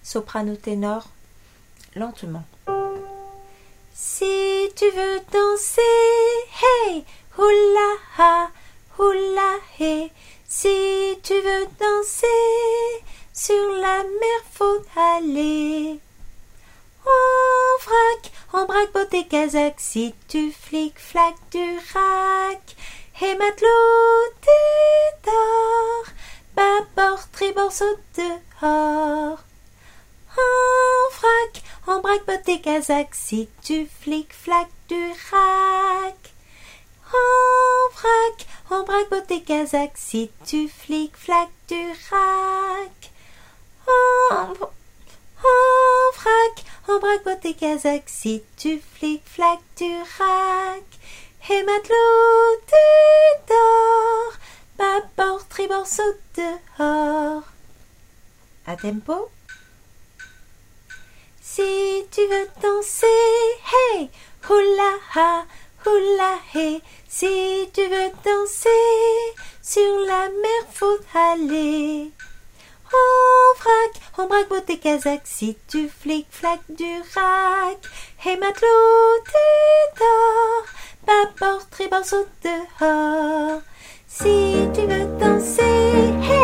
soprano ténor, lentement. Si tu veux danser, hey, hula ha, hula hey. Si tu veux danser, sur la mer faut aller. En vrac, beauté kazakh, si tu flic-flac du rack. Hey matelot, tu dors, bâbord, tribord, saute dehors. En vrac, beauté kazakh, si tu flic-flac du rack. En vrac, beauté kazakh, si tu flic-flac du rack. En vrac, beauté kazakh, si tu flic-flac du rack. Hey matelot, tu dors, bâbord, tribord, saute dehors. À tempo. Si tu veux danser, hey, hula ha, hula hey. Si tu veux danser, sur la mer faut aller. En vrac, beauté kazakh, si tu flic-flac du rack. Hey matelot, tu dors, bâbord, tribord, saute dehors. Si tu veux danser, hey.